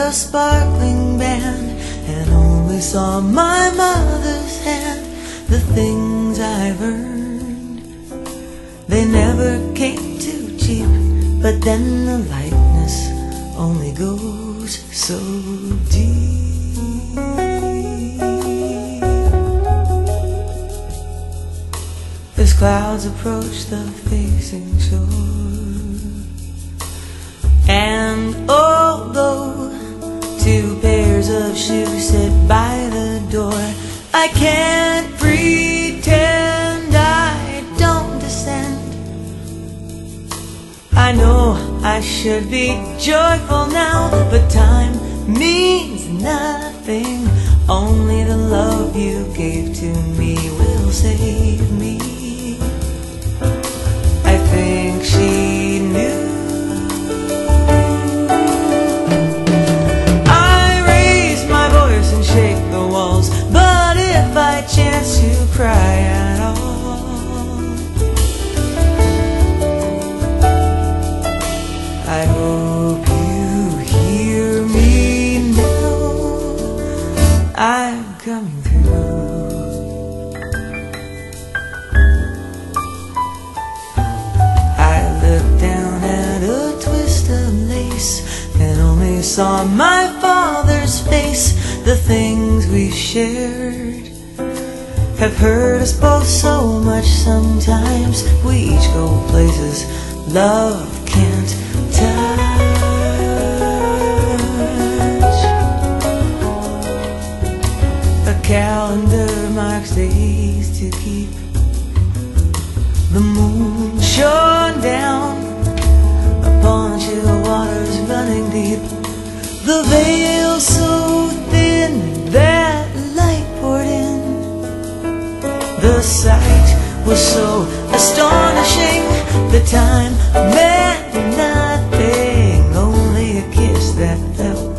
a sparkling band and only saw my mother's hand. The things I've earned, they never came too cheap, but then the lightness only goes so deep. As clouds approach the facing shore, and although two pairs of shoes sit by the door, I can't pretend I don't descend. I know I should be joyful now, but time means nothing. Only the love you gave to me will save me. I think she knew. I raise my voice and shake the walls, but if I chance to cry at all, I hope you hear me now. I'm coming through. I looked down at a twist of lace and only saw my father's face. The things we shared have hurt us both so much. Sometimes we each go places love can't touch. A calendar marks days to keep, the moon shone down upon chill waters running deep. The veil so thin that light poured in. The sight was so astonishing. The time meant nothing, only a kiss that felt